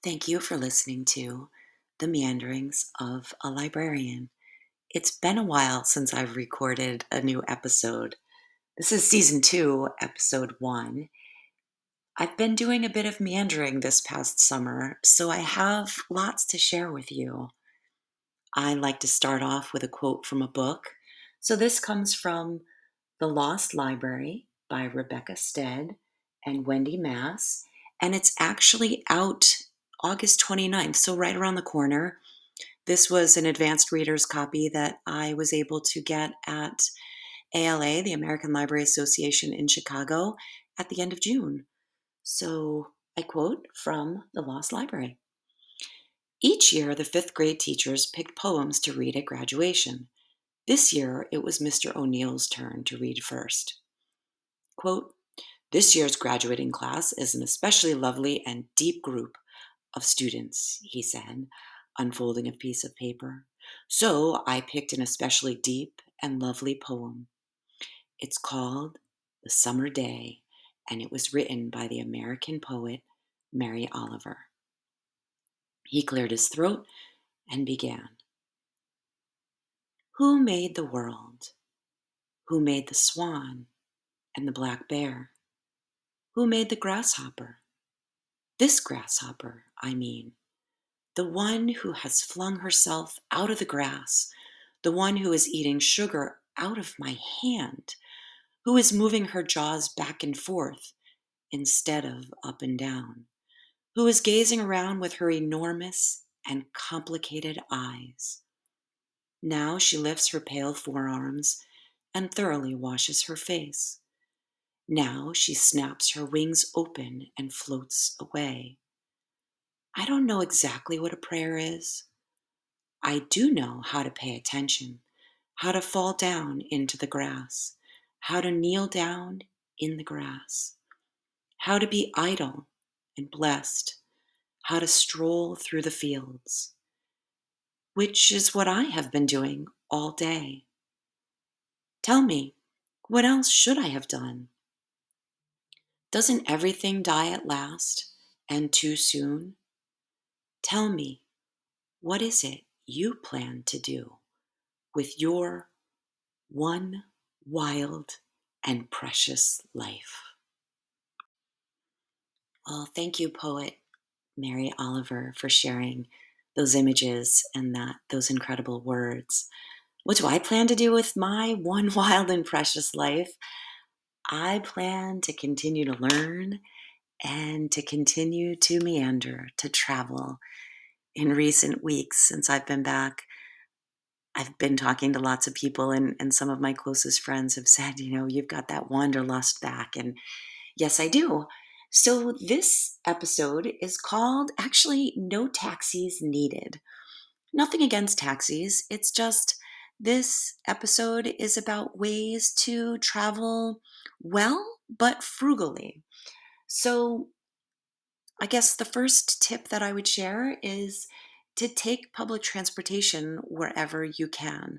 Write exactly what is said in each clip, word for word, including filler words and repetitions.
Thank you for listening to The Meanderings of a Librarian. It's been a while since I've recorded a new episode. This is season two, episode one. I've been doing a bit of meandering this past summer, so I have lots to share with you. I like to start off with a quote from a book. So this comes from The Lost Library by Rebecca Stead and Wendy Mass, and it's actually out August twenty-ninth, so right around the corner. This was an advanced reader's copy that I was able to get at A L A, the American Library Association in Chicago, at the end of June. So I quote from The Lost Library. Each year, the fifth grade teachers picked poems to read at graduation. This year, it was Mister O'Neill's turn to read first. Quote, "This year's graduating class is an especially lovely and deep group of students," he said, unfolding a piece of paper. "So I picked an especially deep and lovely poem. It's called The Summer Day, and it was written by the American poet Mary Oliver." He cleared his throat and began. "Who made the world? Who made the swan and the black bear? Who made the grasshopper? This grasshopper, I mean. The one who has flung herself out of the grass, the one who is eating sugar out of my hand, who is moving her jaws back and forth instead of up and down, who is gazing around with her enormous and complicated eyes. Now she lifts her pale forearms and thoroughly washes her face. Now she snaps her wings open and floats away. I don't know exactly what a prayer is. I do know how to pay attention, how to fall down into the grass, how to kneel down in the grass, how to be idle and blessed, how to stroll through the fields, which is what I have been doing all day. Tell me, what else should I have done? Doesn't everything die at last and too soon? Tell me, what is it you plan to do with your one wild and precious life?" Well, thank you, poet Mary Oliver, for sharing those images and that those incredible words. What do I plan to do with my one wild and precious life? I plan to continue to learn and to continue to meander, to travel. In recent weeks, since I've been back, I've been talking to lots of people, and, and some of my closest friends have said, you know, you've got that wanderlust back. And yes, I do. So this episode is called actually No Taxis Needed. Nothing against taxis. It's just this episode is about ways to travel well, but frugally. So I guess the first tip that I would share is to take public transportation wherever you can.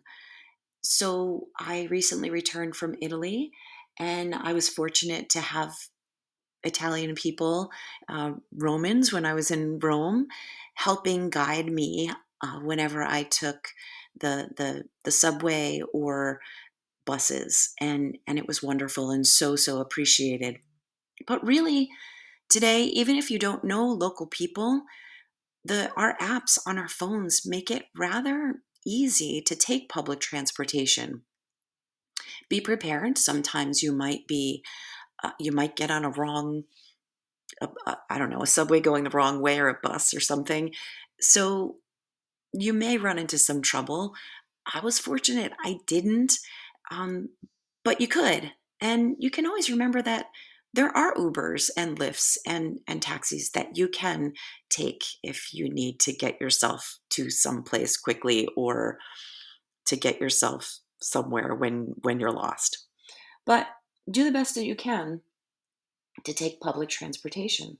So I recently returned from Italy, and I was fortunate to have Italian people, uh, Romans, when I was in Rome, helping guide me uh, whenever I took the the the subway or buses, and and it was wonderful and so so appreciated. But really, today, even if you don't know local people, the our apps on our phones make it rather easy to take public transportation. Be prepared. Sometimes you might be uh, you might get on a wrong a, a, I don't know, a subway going the wrong way or a bus or something. So you may run into some trouble. I was fortunate I didn't, um, but you could. And you can always remember that there are Ubers and Lyfts and, and taxis that you can take if you need to get yourself to some place quickly or to get yourself somewhere when when you're lost. But do the best that you can to take public transportation.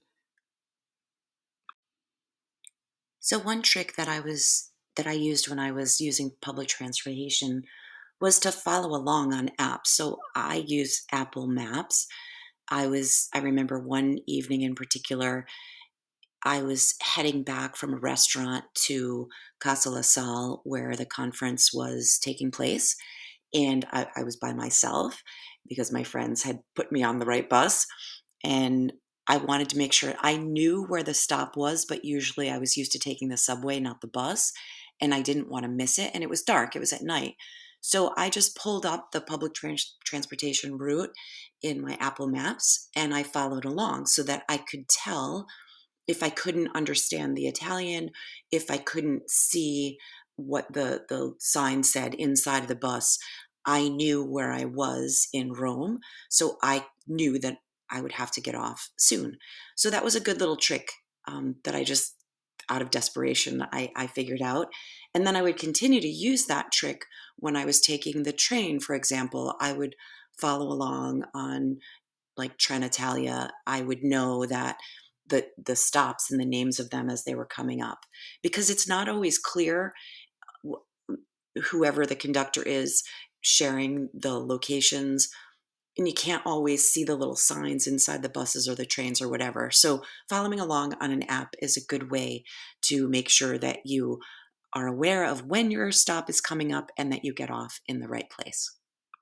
So one trick that I was that I used when I was using public transportation was to follow along on apps. So I use Apple Maps. I was I remember one evening in particular, I was heading back from a restaurant to Casa La Salle, where the conference was taking place, and I, I was by myself because my friends had put me on the right bus, and I wanted to make sure I knew where the stop was, but usually I was used to taking the subway, not the bus, and I didn't want to miss it. And it was dark; it was at night, so I just pulled up the public trans- transportation route in my Apple Maps, and I followed along so that I could tell if I couldn't understand the Italian, if I couldn't see what the the sign said inside of the bus, I knew where I was in Rome, so I knew that I would have to get off soon. So that was a good little trick um, that I just, out of desperation, I, I figured out. And then I would continue to use that trick when I was taking the train, for example. I would follow along on like Trenitalia. I would know that the the stops and the names of them as they were coming up, because it's not always clear wh- whoever the conductor is sharing the locations, and you can't always see the little signs inside the buses or the trains or whatever. So following along on an app is a good way to make sure that you are aware of when your stop is coming up and that you get off in the right place.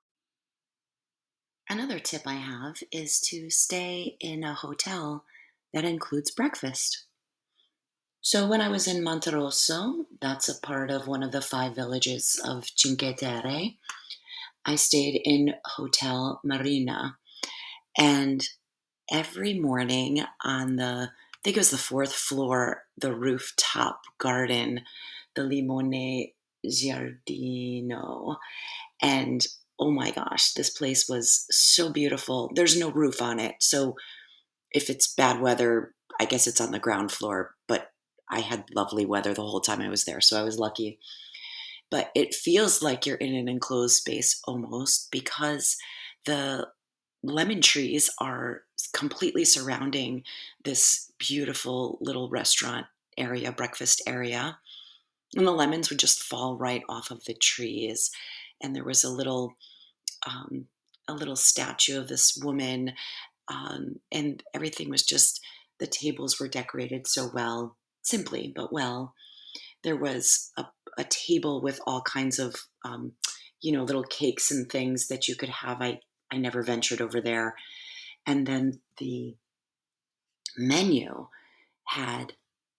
Another tip I have is to stay in a hotel that includes breakfast. So when I was in Monterosso, that's a part of one of the five villages of Cinque Terre, I stayed in Hotel Marina. And every morning on the, I think it was the fourth floor, the rooftop garden, the Limone Giardino. And oh my gosh, this place was so beautiful. There's no roof on it. So if it's bad weather, I guess it's on the ground floor. But I had lovely weather the whole time I was there. So I was lucky. But it feels like you're in an enclosed space almost, because the lemon trees are completely surrounding this beautiful little restaurant area, breakfast area. And the lemons would just fall right off of the trees. And there was a little um, a little statue of this woman, um, and everything was just, the tables were decorated so well, simply but well. There was a, a table with all kinds of um, you know, little cakes and things that you could have. I I never ventured over there. And then the menu had,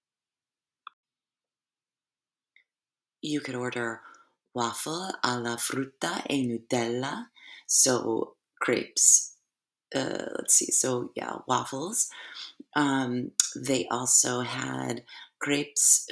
you could order waffle alla frutta e Nutella, so crepes. Uh, let's see, so yeah, waffles. Um, they also had crepes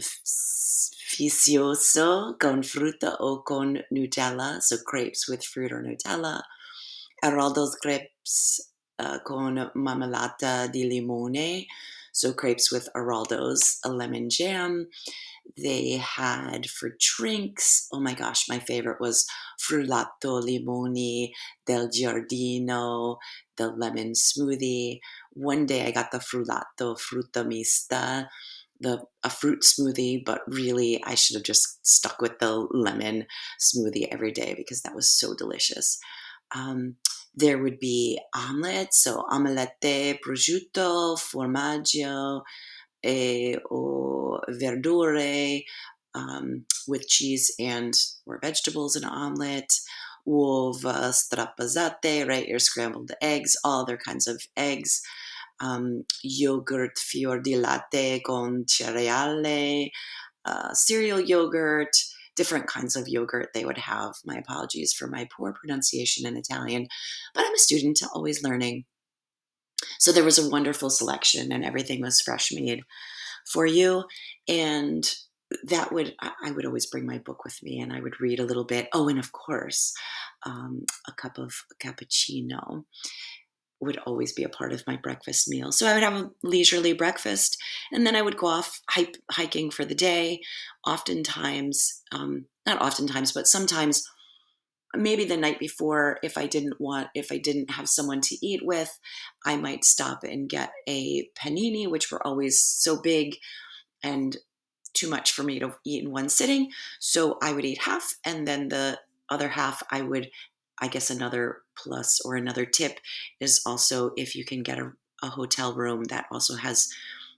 sfizioso con frutta o con Nutella, so crepes with fruit or Nutella. Araldo's crepes uh, con marmellata di limone, so crepes with Araldo's, a lemon jam. They had for drinks, oh my gosh, my favorite was frullato limoni del giardino, the lemon smoothie. One day I got the frullato frutta mista, the a fruit smoothie, but really I should have just stuck with the lemon smoothie every day because that was so delicious. Um, there would be omelets, so omelette, prosciutto, formaggio, e, or verdure, um, with cheese and or vegetables in an omelet, uova strapazzate, right, your scrambled eggs, all other kinds of eggs, um, yogurt fior di latte con cereale, uh, cereal yogurt, different kinds of yogurt they would have. My apologies for my poor pronunciation in Italian, but I'm a student, always learning. So there was a wonderful selection, and everything was fresh made for you. And that would, I I would always bring my book with me and I would read a little bit. Oh, and of course, um, a cup of cappuccino would always be a part of my breakfast meal. So I would have a leisurely breakfast, and then I would go off hike, hiking for the day. Oftentimes, um, not oftentimes, but sometimes, maybe the night before, if I didn't want, if I didn't have someone to eat with, I might stop and get a panini, which were always so big and too much for me to eat in one sitting. So I would eat half, and then the other half I would, I guess another plus or another tip is also if you can get a, a hotel room that also has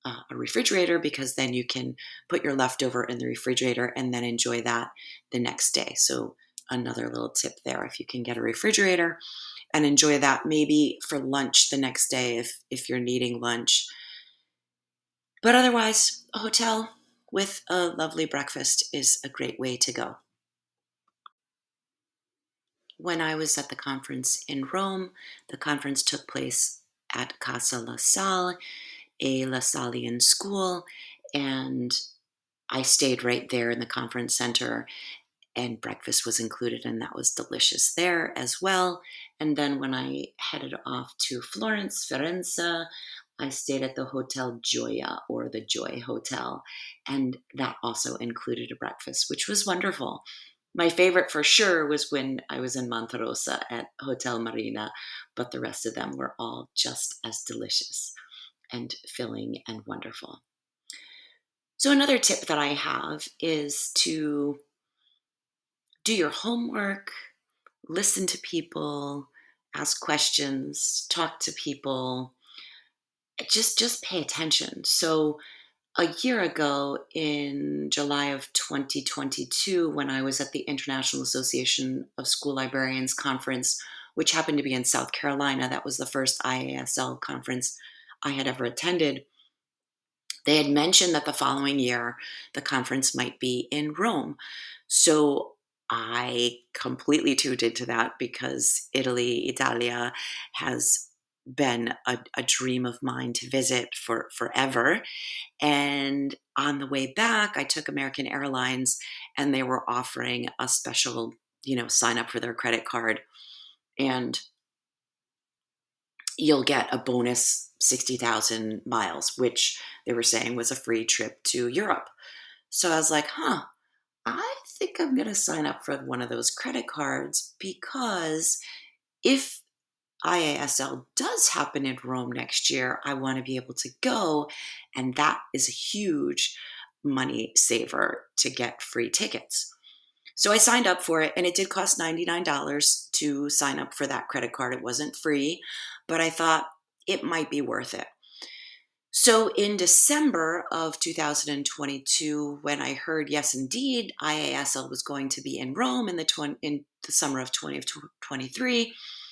uh, a refrigerator, because then you can put your leftover in the refrigerator and then enjoy that the next day. So another little tip there, if you can get a refrigerator and enjoy that maybe for lunch the next day if if you're needing lunch. But otherwise, a hotel with a lovely breakfast is a great way to go. When I was at the conference in Rome, the conference took place at Casa La Salle, a Lassallean school, and I stayed right there in the conference center, and breakfast was included, and that was delicious there as well. And then when I headed off to Florence, Firenze, I stayed at the Hotel Gioia, or the Joy Hotel, and that also included a breakfast, which was wonderful. My favorite for sure was when I was in Monterosa at Hotel Marina, but the rest of them were all just as delicious and filling and wonderful. So, another tip that I have is to do your homework, listen to people, ask questions, talk to people, just just pay attention. So, a year ago in July of twenty twenty-two, when I was at the International Association of School Librarians conference, which happened to be in South Carolina, that was the first I A S L conference I had ever attended. They had mentioned that the following year the conference might be in Rome. So I completely tuned into that because Italy, Italia has been a, a dream of mine to visit for forever. And on the way back, I took American Airlines, and they were offering a special, you know, sign up for their credit card, and you'll get a bonus sixty thousand miles, which they were saying was a free trip to Europe. So I was like, huh, I think I'm going to sign up for one of those credit cards, because if I A S L does happen in Rome next year, I want to be able to go. And that is a huge money saver to get free tickets. So I signed up for it, and it did cost ninety-nine dollars to sign up for that credit card. It wasn't free, but I thought it might be worth it. So in December of two thousand twenty-two, when I heard, yes, indeed, I A S L was going to be in Rome in the, tw- in the summer of twenty twenty-three,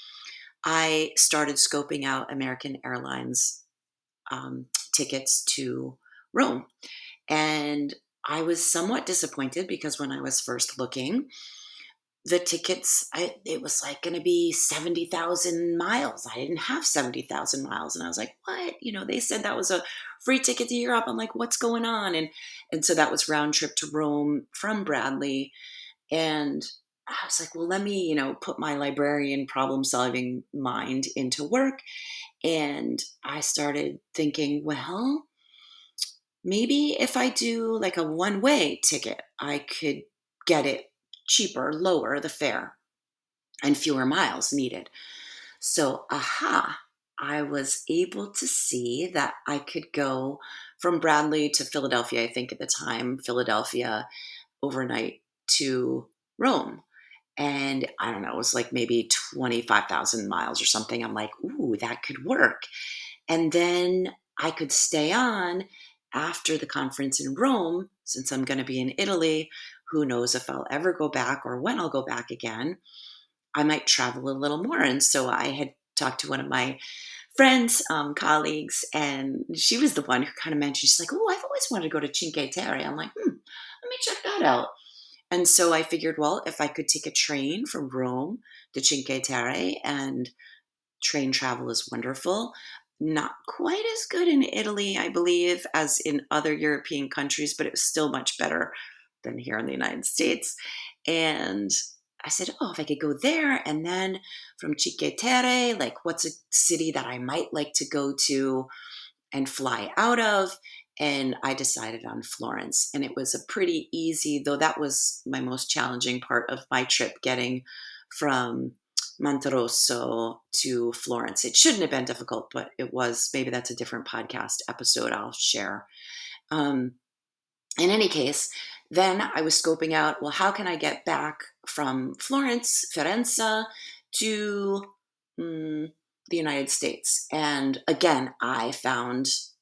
I started scoping out American Airlines um, tickets to Rome. And I was somewhat disappointed because when I was first looking, the tickets, I, it was like going to be seventy thousand miles. I didn't have seventy thousand miles. And I was like, what? You know, they said that was a free ticket to Europe. I'm like, what's going on? And, and so that was round trip to Rome from Bradley. And I was like, well, let me, you know, put my librarian problem solving mind into work. And I started thinking, well, maybe if I do like a one way ticket, I could get it cheaper, lower the fare, and fewer miles needed. So, aha, I was able to see that I could go from Bradley to Philadelphia, I think at the time, Philadelphia overnight to Rome. And I don't know, it was like maybe twenty-five thousand miles or something. I'm like, ooh, that could work. And then I could stay on after the conference in Rome, since I'm going to be in Italy. Who knows if I'll ever go back or when I'll go back again. I might travel a little more. And so I had talked to one of my friends, um, colleagues, and she was the one who kind of mentioned, she's like, oh, I've always wanted to go to Cinque Terre. I'm like, hmm, let me check that out. And so I figured, well, if I could take a train from Rome to Cinque Terre, and train travel is wonderful. Not quite as good in Italy, I believe, as in other European countries, but it was still much better than here in the United States. And I said, oh, if I could go there, and then from Cinque Terre, like what's a city that I might like to go to and fly out of? And I decided on Florence. And it was a pretty easy, though that was my most challenging part of my trip, getting from Monterosso to Florence. It shouldn't have been difficult, but it was. Maybe that's a different podcast episode I'll share. Um, in any case, then I was scoping out, well, how can I get back from Florence, Firenze, to mm, the United States? And again, I found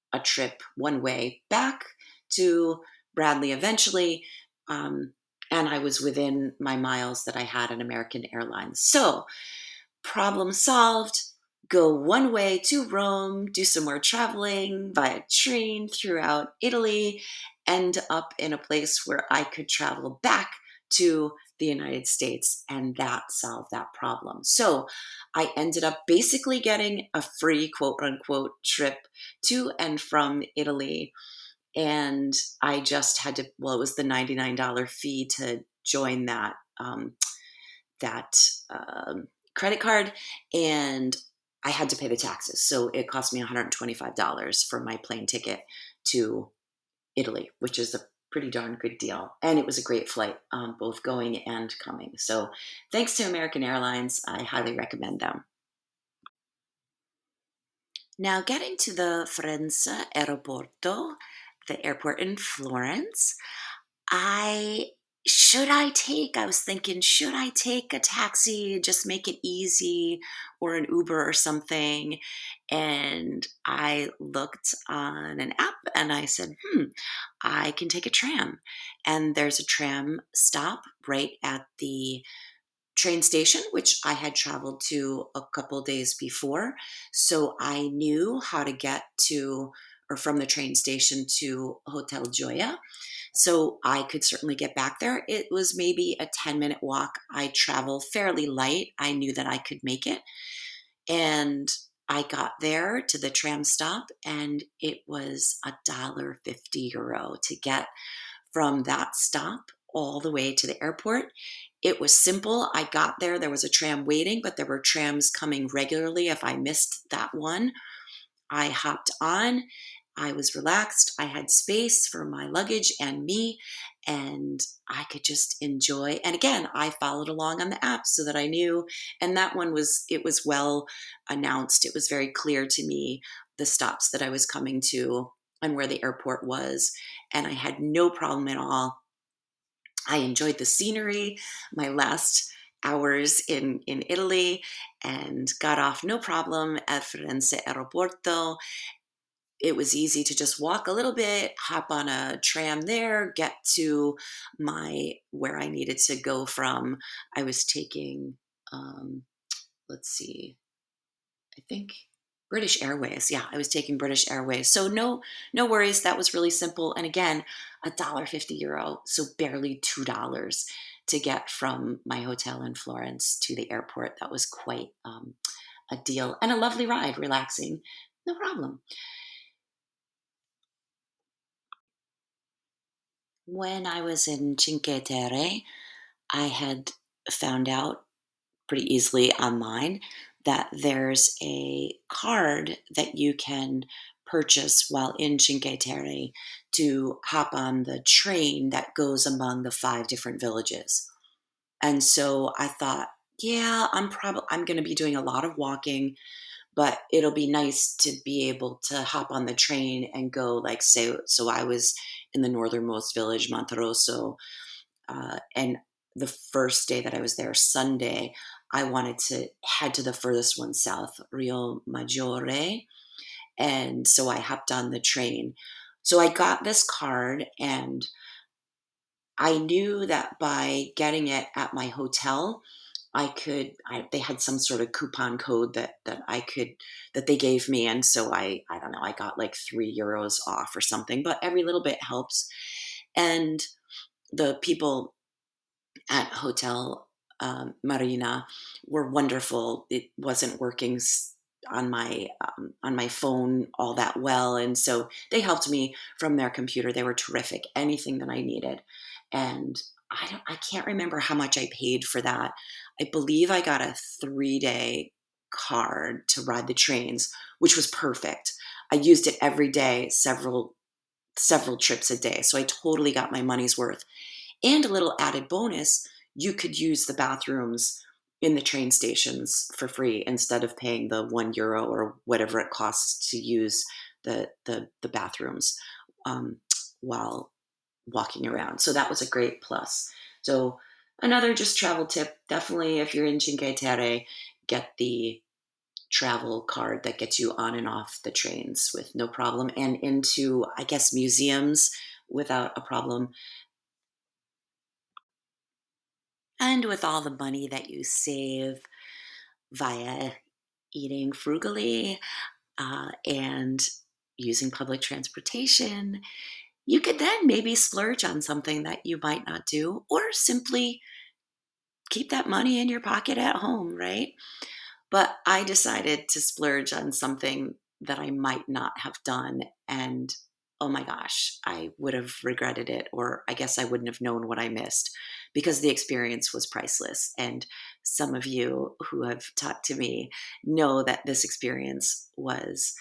a trip one way back to Bradley eventually. Um, and I was within my miles that I had on American Airlines. So, problem solved. Go one way to Rome, do some more traveling via train throughout Italy, end up in a place where I could travel back to the United States, and that solved that problem. So I ended up basically getting a free quote unquote trip to and from Italy. And I just had to, well, it was the ninety-nine dollars fee to join that. Um, that um, credit card, and I had to pay the taxes. So it cost me one hundred twenty-five dollars for my plane ticket to Italy, which is a pretty darn good deal. And it was a great flight, um, both going and coming. So thanks to American Airlines, I highly recommend them. Now, getting to the Firenze Aeroporto, the airport in Florence, I should I take I was thinking, should I take a taxi, just make it easy, or an Uber or something? And I looked on an app and I said, hmm, I can take a tram. And there's a tram stop right at the train station, which I had traveled to a couple days before. So I knew how to get to or from the train station to Hotel Gioia. So I could certainly get back there. It was maybe a ten minute walk. I travel fairly light. I knew that I could make it. And I got there to the tram stop, and it was a dollar fifty euro to get from that stop all the way to the airport. It was simple. I got there. There was a tram waiting, but there were trams coming regularly. If I missed that one, I hopped on. I was relaxed. I had space for my luggage and me, and I could just enjoy. And again, I followed along on the app so that I knew. And that one was, it was well announced. It was very clear to me the stops that I was coming to and where the airport was. And I had no problem at all. I enjoyed the scenery, my last hours in, in Italy, and got off no problem at Firenze Aeroporto. It was easy to just walk a little bit, hop on a tram there, get to my where I needed to go from. I was taking, um, let's see, I think British Airways. Yeah, I was taking British Airways. So no, no worries. That was really simple. And again, a dollar fifty euro, so barely two dollars to get from my hotel in Florence to the airport. That was quite um, a deal and a lovely ride, relaxing, no problem. When I was in Cinque Terre, I had found out pretty easily online that there's a card that you can purchase while in Cinque Terre to hop on the train that goes among the five different villages. And so I thought, yeah, I'm probably I'm going to be doing a lot of walking, but it'll be nice to be able to hop on the train and go like say so I was in the northernmost village, Monterosso, uh, and the first day that I was there, Sunday, I wanted to head to the furthest one south, Rio Maggiore. And so I hopped on the train. So I got this card, and I knew that by getting it at my hotel, I could, I, they had some sort of coupon code that, that I could, that they gave me. And so I, I don't know, I got like three euros off or something, but every little bit helps. And the people at Hotel um, Marina were wonderful. It wasn't working s- on my um, on my phone all that well, and so they helped me from their computer. They were terrific. Anything that I needed, and I don't, I can't remember how much I paid for that. I believe I got a three day card to ride the trains, which was perfect. I used it every day, several several trips a day, so I totally got my money's worth. And a little added bonus, you could use the bathrooms in the train stations for free instead of paying the one euro or whatever it costs to use the the, the bathrooms um, while walking around. So that was a great plus. So another just travel tip, definitely if you're in Cinque Terre, get the travel card that gets you on and off the trains with no problem and into, I guess, museums without a problem. And with all the money that you save via eating frugally uh, and using public transportation, you could then maybe splurge on something that you might not do, or simply keep that money in your pocket at home, right? But I decided to splurge on something that I might not have done. And oh my gosh, I would have regretted it, or I guess I wouldn't have known what I missed because the experience was priceless. And some of you who have talked to me know that this experience was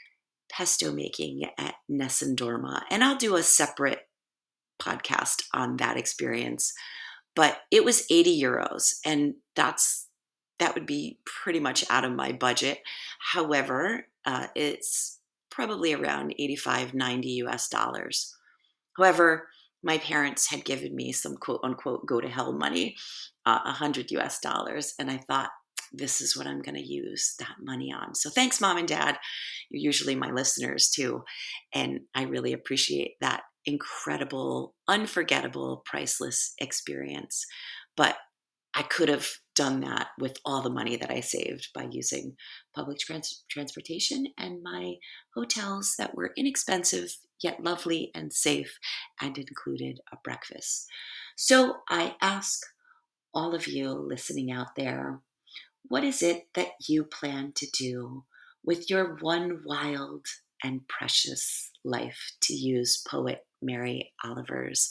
pesto making at Nessun Dorma. And I'll do a separate podcast on that experience, but it was eighty euros, and that's that would be pretty much out of my budget. However, uh, it's probably around eighty-five, ninety U S dollars. However, my parents had given me some quote unquote go to hell money, uh, one hundred U S dollars, and I thought, this is what I'm going to use that money on. So thanks, mom and dad. You're usually my listeners too. And I really appreciate that incredible, unforgettable, priceless experience. But I could have done that with all the money that I saved by using public trans- transportation and my hotels that were inexpensive yet lovely and safe and included a breakfast. So I ask all of you listening out there, what is it that you plan to do with your one wild and precious life, to use poet Mary Oliver's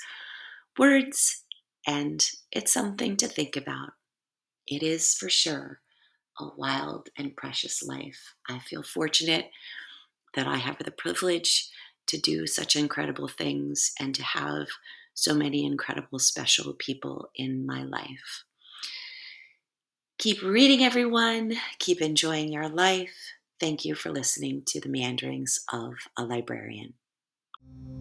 words? And it's something to think about. It is for sure a wild and precious life. I feel fortunate that I have the privilege to do such incredible things and to have so many incredible, special people in my life. Keep reading, everyone. Keep enjoying your life. Thank you for listening to the meanderings of a librarian.